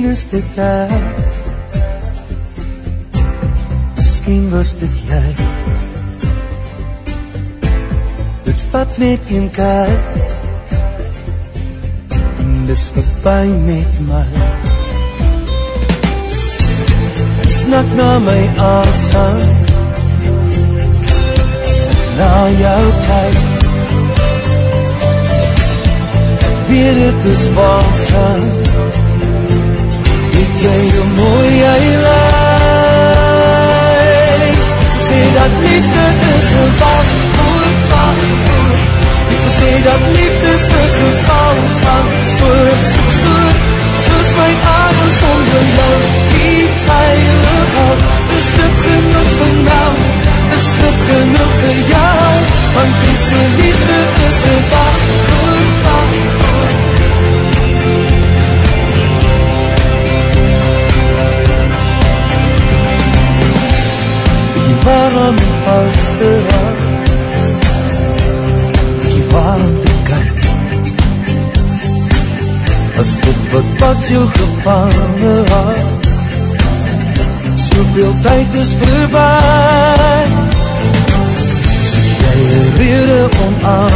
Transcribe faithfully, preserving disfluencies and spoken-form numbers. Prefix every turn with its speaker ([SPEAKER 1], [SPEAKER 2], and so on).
[SPEAKER 1] is dit ek, miskien was dit jy. Dit vat net een kyk, en dis verby met my. Ek snak na my asem, as ek na jou kyk. Weet het is wansam, weet jy hoe mooi jy lyk. Sê dat liefde is een wacht goed, wacht goed. Sê dat liefde is een geval van soort, soort, soort. Soos my adem sonder jou, die veilig hou. Is dit genoeg vir nou, is dit genoeg vir jou. Want dis liefde is een wacht goed, wacht goed. Waarom die vaste hart, die waarom te kyk, as dit wat was jou gevangen hart, soveel tyd is voorbij, soek jy een rede om aan